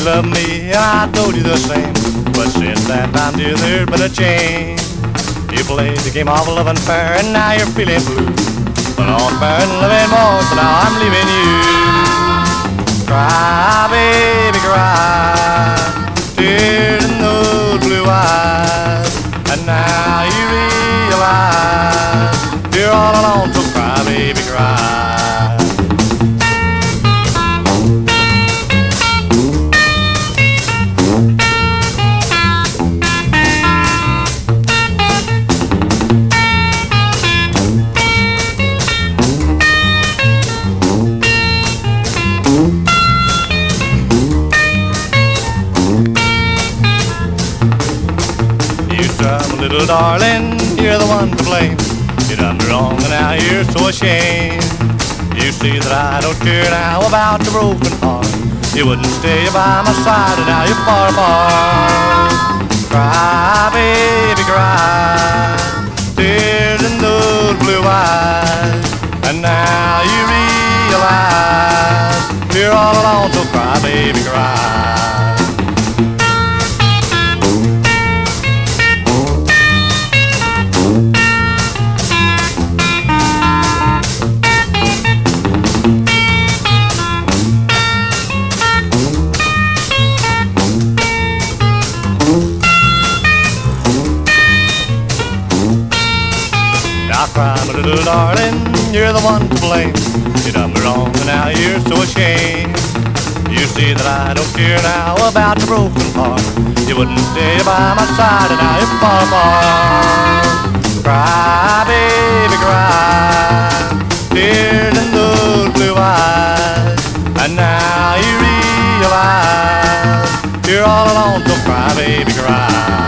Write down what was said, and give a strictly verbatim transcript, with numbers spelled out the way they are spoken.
loved me, and I told you the same. But since that time, dear, there's been a change. You played the game of love and fair, and now you're feeling blue. But all fair and loving more, so now I'm leaving you. Cry, baby, cry, tears in those blue eyes. And now you realize you're all alone, so cry, baby, cry. Little darling, you're the one to blame. You done me wrong and now you're so ashamed. You see that I don't care now about the broken heart. You wouldn't stay by my side and now you're far apart. Cry, baby, cry, tears in those blue eyes. And now you realize you're all alone, so cry, baby, cry. Cry, my little darling, you're the one to blame. You done me wrong and now you're so ashamed. You see that I don't care now about the broken heart. You wouldn't stay by my side and now you're far apart. Cry, baby, cry, tears in those blue eyes. And now you realize you're all alone, so cry, baby, cry.